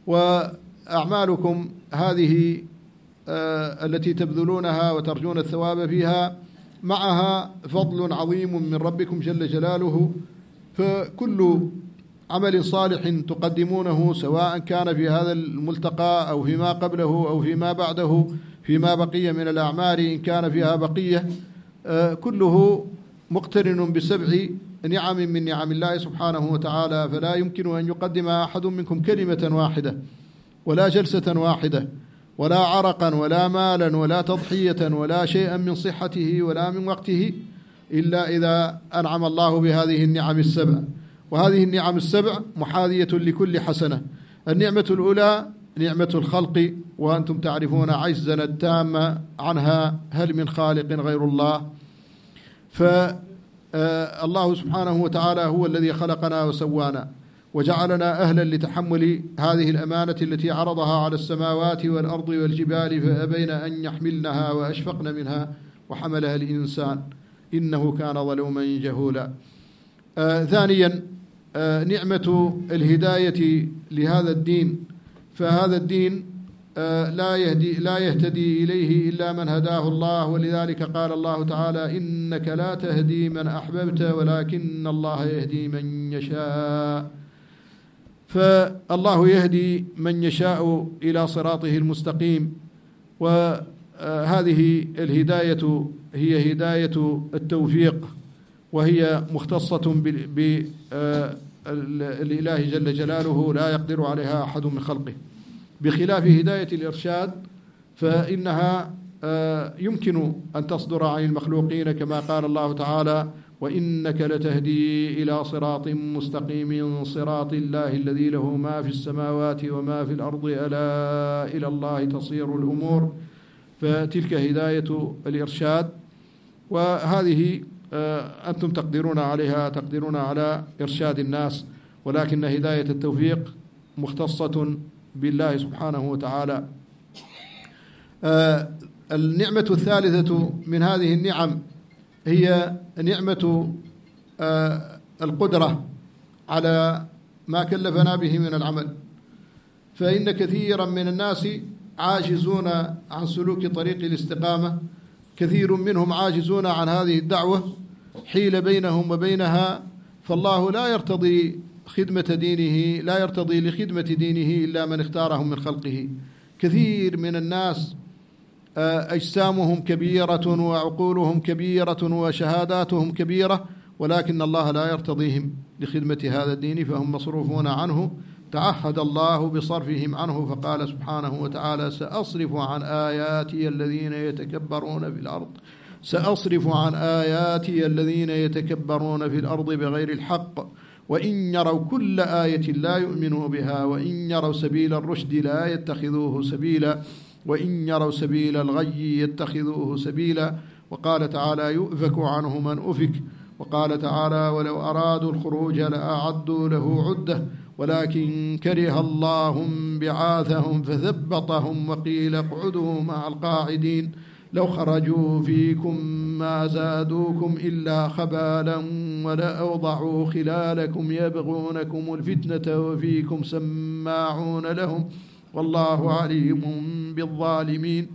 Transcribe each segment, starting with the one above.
وأعمالكم هذه التي تبذلونها وترجون الثواب فيها معها فضل عظيم من ربكم جل جلاله. فكل عمل صالح تقدمونه سواء كان في هذا الملتقى أو فيما قبله أو فيما بعده فيما بقي من الأعمال إن كان فيها بقية، كله مقترن بسبع نعم من نعم الله سبحانه وتعالى، فلا يمكن أن يقدم أحد منكم كلمة واحدة ولا جلسة واحدة ولا عرقا ولا مالا ولا تضحية ولا شيئا من صحته ولا من وقته إلا إذا أنعم الله بهذه النعم السبع. وهذه النعم السبع محاذية لكل حسنة. النعمة الأولى نعمة الخلق، وأنتم تعرفون عجزنا التام عنها، هل من خالق غير الله؟ فالله سبحانه وتعالى هو الذي خلقنا وسوانا وجعلنا أهلا لتحمل هذه الأمانة التي عرضها على السماوات والأرض والجبال فأبين أن يحملنها وأشفقن منها وحملها الإنسان إنه كان ظلوما جهولا. ثانيا نعمة الهداية لهذا الدين، فهذا الدين لا يهتدي إليه إلا من هداه الله، ولذلك قال الله تعالى إنك لا تهدي من أحببت ولكن الله يهدي من يشاء. فالله يهدي من يشاء إلى صراطه المستقيم، وهذه الهداية هي هداية التوفيق، وهي مختصة بالإله جل جلاله لا يقدر عليها أحد من خلقه، بخلاف هداية الإرشاد فإنها يمكن أن تصدر عن المخلوقين كما قال الله تعالى وإنك لتهدي إلى صراط مستقيم صراط الله الذي له ما في السماوات وما في الأرض ألا إلى الله تصير الأمور. فتلك هداية الإرشاد، وهذه أنتم تقدرون عليها، تقدرون على إرشاد الناس، ولكن هداية التوفيق مختصة بالله سبحانه وتعالى. النعمة الثالثة من هذه النعم هي نعمة القدرة على ما كلفنا به من العمل. فإن كثيرا من الناس عاجزون عن سلوك طريق الاستقامة، كثير منهم عاجزون عن هذه الدعوة، حيل بينهم وبينها، فالله لا يرتضي خدمة دينه، لا يرتضي لخدمة دينه إلا من اختارهم من خلقه. كثير من الناس أجسامهم كبيرة وعقولهم كبيرة وشهاداتهم كبيرة، ولكن الله لا يرتضيهم لخدمة هذا الدين فهم مصروفون عنه. تعهد الله بصرفهم عنه فقال سبحانه وتعالى سأصرف عن آياتي الذين يتكبرون في الأرض، سأصرف عن آياتي الذين يتكبرون في الأرض بغير الحق وإن يروا كل آية لا يؤمنوا بها وإن يروا سبيل الرشد لا يتخذوه سبيلا وإن يروا سبيل الغي يتخذوه سبيلا. وقال تعالى يؤفك عنه من أفك. وقال تعالى ولو أرادوا الخروج لأعدوا له عدة ولكن كره الله بعاثهم فثبطهم وقيل اقعدوا مع القاعدين لو خرجوا فيكم ما زادوكم إلا خبالا ولأوضعوا خلالكم يبغونكم الفتنة وفيكم سماعون لهم والله عليم بالظالمين.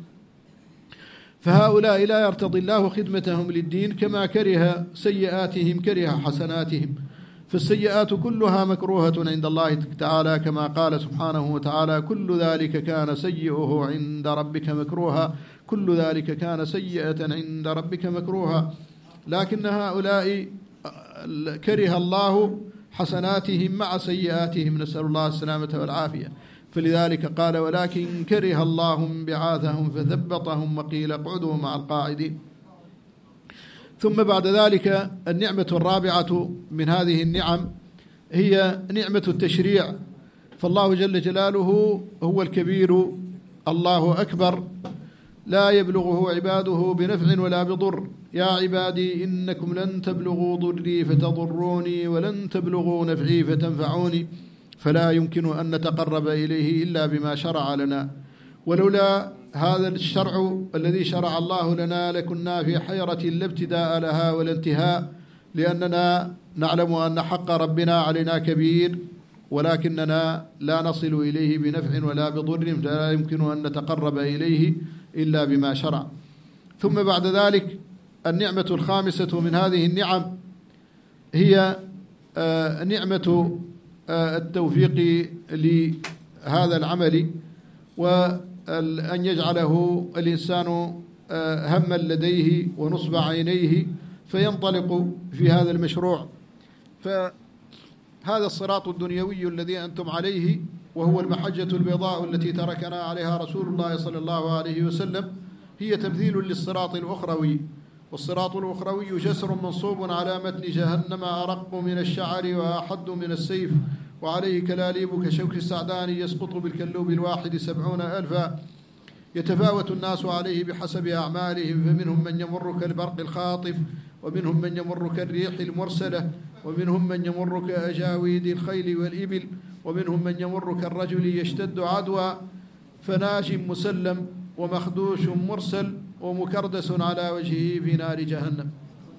فهؤلاء لا يرتضي الله خدمتهم للدين، كما كره سيئاتهم كره حسناتهم. فالسيئات كلها مكروهة عند الله تعالى، كما قال سبحانه وتعالى كل ذلك كان سيئه عند ربك مكروها، كل ذلك كان سيئة عند ربك مكروها. لكن هؤلاء كره الله حسناتهم مع سيئاتهم، نسأل الله السلامة والعافية. فلذلك قال ولكن كره الله بعاثهم فثبطهم وقيل اقعدوا مع القاعدين. ثم بعد ذلك النعمة الرابعة من هذه النعم هي نعمة التشريع. فالله جل جلاله هو الكبير، الله أكبر، لا يبلغه عباده بنفع ولا بضر. يا عبادي إنكم لن تبلغوا ضري فتضروني ولن تبلغوا نفعي فتنفعوني، فلا يمكن أن نتقرب إليه إلا بما شرع لنا. ولولا هذا الشرع الذي شرع الله لنا لكنا في حيرة لا ابتداء لها ولا انتهاء، لأننا نعلم أن حق ربنا علينا كبير ولكننا لا نصل إليه بنفع ولا بضر، فلا يمكن أن نتقرب إليه إلا بما شرع. ثم بعد ذلك النعمة الخامسة من هذه النعم هي نعمة التوفيق لهذا العمل، وأن يجعله الإنسان هما لديه ونصب عينيه فينطلق في هذا المشروع. فهذا الصراط الدنيوي الذي أنتم عليه، وهو المحجة البيضاء التي تركنا عليها رسول الله صلى الله عليه وسلم، هي تمثيل للصراط الأخروي. والصراط الأخروي جسر منصوب على متن جهنم أرق من الشعر وأحد من السيف، وعليه كلاليب كشوك السعدان يسقط بالكلوب الواحد 70,000. يتفاوت الناس عليه بحسب أعمالهم، فمنهم من يمر كالبرق الخاطف، ومنهم من يمر كالريح المرسلة، ومنهم من يمر كأجاويد الخيل والإبل، ومنهم من يمر كالرجل يشتد عدوى، فناج مسلم ومخدوش مرسل ومكردس على وجهه في نار جهنم.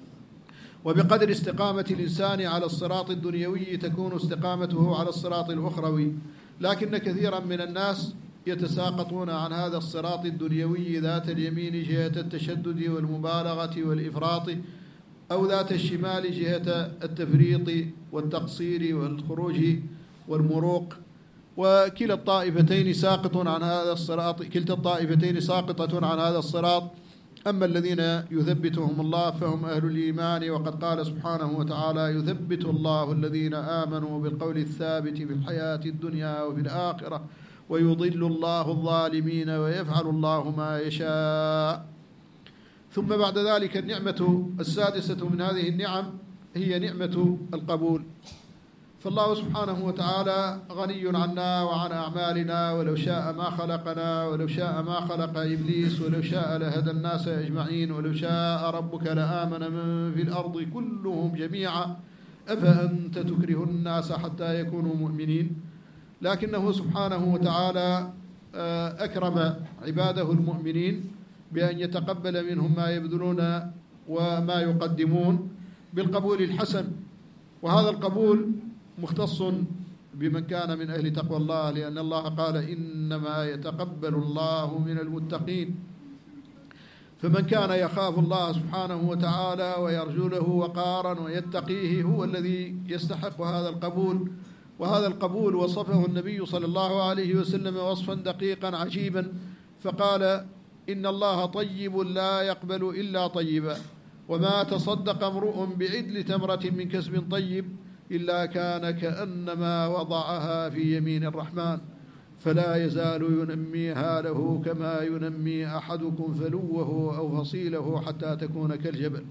وبقدر استقامة الإنسان على الصراط الدنيوي تكون استقامته على الصراط الأخروي. لكن كثيرا من الناس يتساقطون عن هذا الصراط الدنيوي ذات اليمين جهة التشدد والمبالغة والإفراط، أو ذات الشمال جهة التفريط والتقصير والخروج والمروق، وكلا الطائفتين ساقط عن هذا الصراط، كلتا الطائفتين ساقطة عن هذا الصراط. أما الذين يثبتهم الله فهم أهل الإيمان، وقد قال سبحانه وتعالى: يثبت الله الذين آمنوا بالقول الثابت في الحياة الدنيا وفي الآخرة ويضل الله الظالمين ويفعل الله ما يشاء. ثم بعد ذلك النعمة السادسة من هذه النعم هي نعمة القبول. فالله سبحانه وتعالى غني عنا وعن أعمالنا، ولو شاء ما خلقنا، ولو شاء ما خلق إبليس، ولو شاء لهدى الناس أجمعين، ولو شاء ربك لآمن من في الأرض كلهم جميعا أفأنت تكره الناس حتى يكونوا مؤمنين. لكنه سبحانه وتعالى أكرم عباده المؤمنين بأن يتقبل منهم ما يبذلون وما يقدمون بالقبول الحسن. وهذا القبول مختص بمن كان من أهل تقوى الله، لأن الله قال: إنما يتقبل الله من المتقين. فمن كان يخاف الله سبحانه وتعالى ويرجو له وقارا ويتقيه هو الذي يستحق هذا القبول. وهذا القبول وصفه النبي صلى الله عليه وسلم وصفا دقيقا عجيبا، فقال: إن الله طيب لا يقبل إلا طيبا، وما تصدق امرؤ بعدل تمرة من كسب طيب إلا كان كأنما وضعها في يمين الرحمن، فلا يزال ينميها له كما ينمي أحدكم فلوه أو فصيله حتى تكون كالجبل.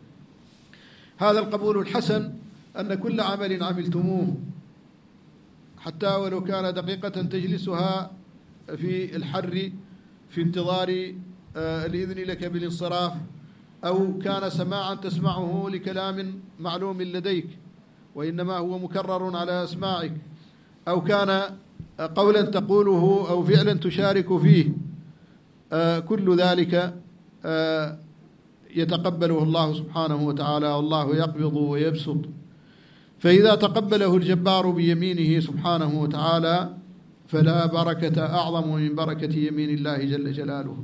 هذا القبول الحسن أن كل عمل عملتموه، حتى ولو كان دقيقة تجلسها في الحر في انتظار الإذن لك بالانصراف، أو كان سماعا تسمعه لكلام معلوم لديك وإنما هو مكرر على أسماعك، أو كان قولا تقوله أو فعلا تشارك فيه، كل ذلك يتقبله الله سبحانه وتعالى، والله يقبض ويبسط. فإذا تقبله الجبار بيمينه سبحانه وتعالى فلا بركة أعظم من بركة يمين الله جل جلاله.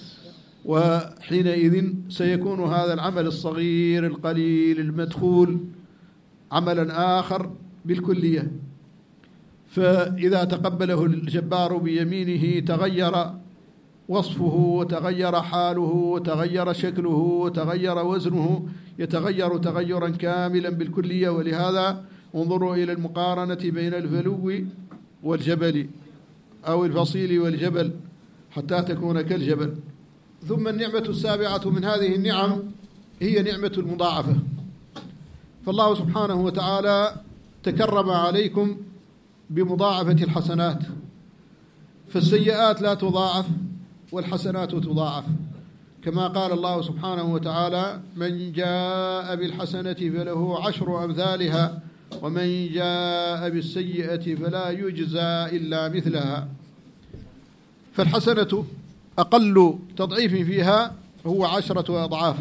وحينئذ سيكون هذا العمل الصغير القليل المدخول عملا آخر بالكلية. فإذا تقبله الجبار بيمينه تغير وصفه وتغير حاله وتغير شكله وتغير وزنه، يتغير تغيرا كاملا بالكلية. ولهذا انظروا إلى المقارنة بين الفلو والجبل أو الفصيل والجبل حتى تكون كالجبل. ثم النعمة السابعة من هذه النعم هي نعمة المضاعفة. فالله سبحانه وتعالى تكرم عليكم بمضاعفة الحسنات، فالسيئات لا تضاعف والحسنات تضاعف، كما قال الله سبحانه وتعالى: من جاء بالحسنة فله 10 أمثالها ومن جاء بالسيئة فلا يجزى إلا مثلها. فالحسنة أقل تضعيف فيها هو 10 أضعاف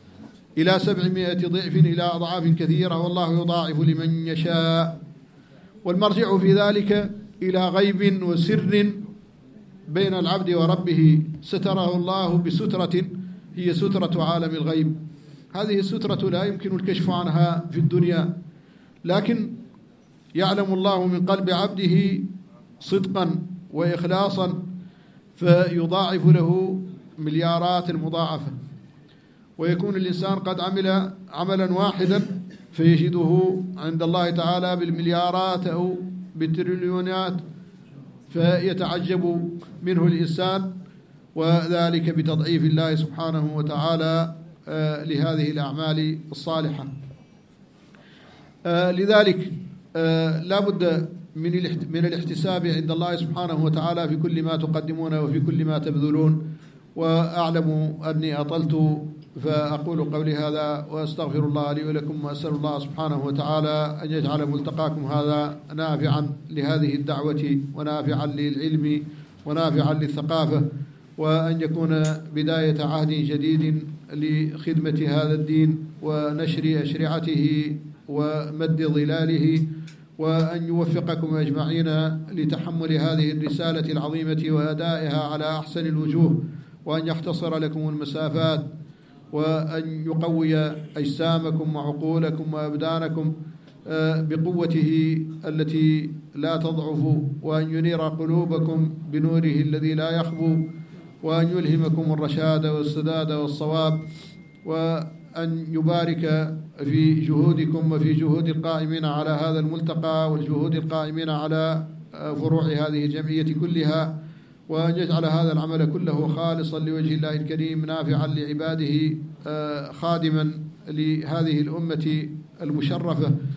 إلى 700 ضعف إلى أضعاف كثيرة، والله يضاعف لمن يشاء. والمرجع في ذلك إلى غيب وسر بين العبد وربه ستره الله بسترة هي سترة عالم الغيب. هذه السترة لا يمكن الكشف عنها في الدنيا، لكن يعلم الله من قلب عبده صدقا وإخلاصا فيضاعف له مليارات المضاعفة، ويكون الإنسان قد عمل عملا واحدا فيجده عند الله تعالى بالمليارات أو بالتريليونات، فيتعجب منه الإنسان، وذلك بتضعيف الله سبحانه وتعالى لهذه الأعمال الصالحة. لذلك لا بد من الاحتساب عند الله سبحانه وتعالى في كل ما تقدمون وفي كل ما تبذلون. وأعلم أني أطلت، فأقول قولي هذا وأستغفر الله لي ولكم، وأسأل الله سبحانه وتعالى أن يجعل ملتقاكم هذا نافعا لهذه الدعوة ونافعا للعلم ونافعا للثقافة، وأن يكون بداية عهد جديد لخدمة هذا الدين ونشر أشرعته ومد ظلاله، وأن يوفقكم أجمعين لتحمل هذه الرسالة العظيمة وأدائها على أحسن الوجوه، وأن يختصر لكم المسافات، وأن يقوي أجسامكم وعقولكم وأبدانكم بقوته التي لا تضعف، وأن ينير قلوبكم بنوره الذي لا يخبو، وأن يلهمكم الرشاد والسداد والصواب، وأن يبارك في جهودكم وفي جهود القائمين على هذا الملتقى والجهود القائمين على فروع هذه الجمعية كلها، وأن يجعل هذا العمل كله خالصا لوجه الله الكريم نافعا لعباده خادما لهذه الأمة المشرفة.